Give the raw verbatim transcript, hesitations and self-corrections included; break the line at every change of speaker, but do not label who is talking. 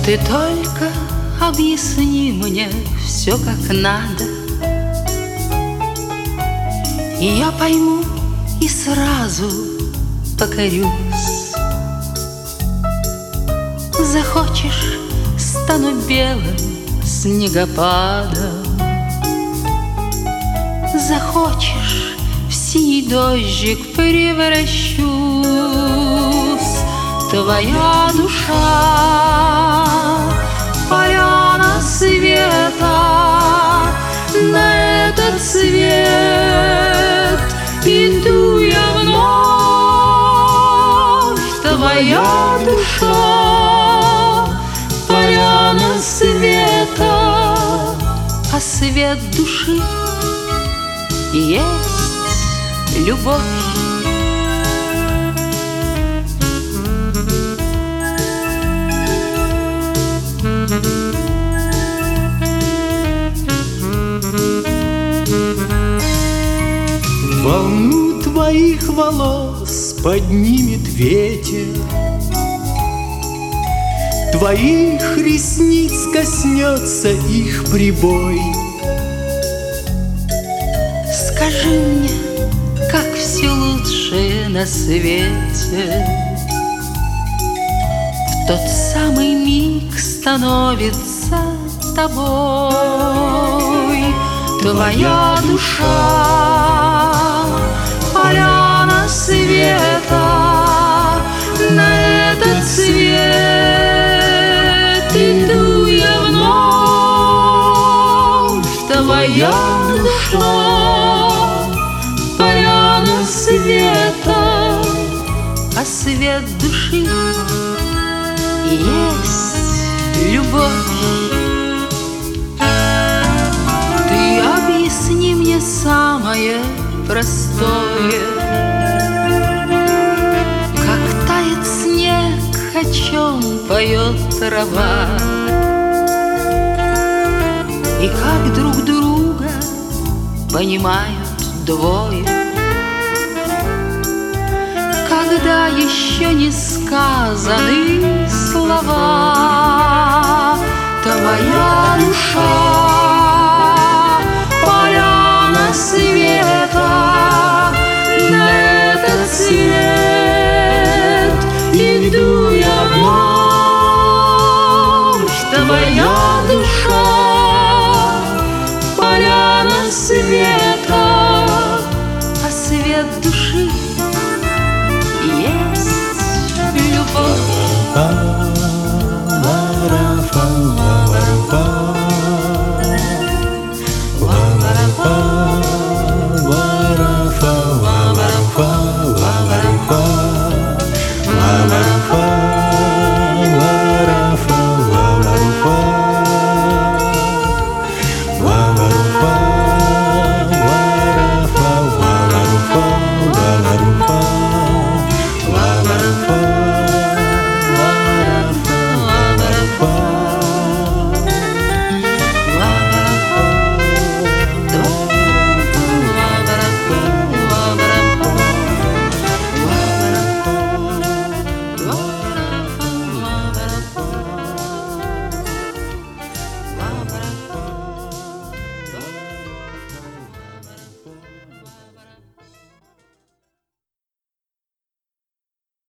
Ты только объясни мне все как надо, и я пойму и сразу покорюсь. Захочешь, стану белым снегопадом, захочешь, в синий дождик превращусь. Твоя душа — поляна света, на этот свет иду я вновь. Твоя душа — поляна света, а свет души есть любовь.
Волну твоих волос поднимет ветер, твоих ресниц коснется их прибой.
Скажи мне, как все лучшее на свете в тот самый миг становится тобой. Твоя душа — поляна света, на этот свет иду я вновь. Твоя душа — поляна света, а свет души есть любовь. Объясни мне самое простое, как тает снег, о чем поет трава, и как друг друга понимают двое, когда еще не сказаны слова. Твоя душа — поляна света, на этот свет иду я вновь. Твоя душа — поляна света, а свет души есть любовь.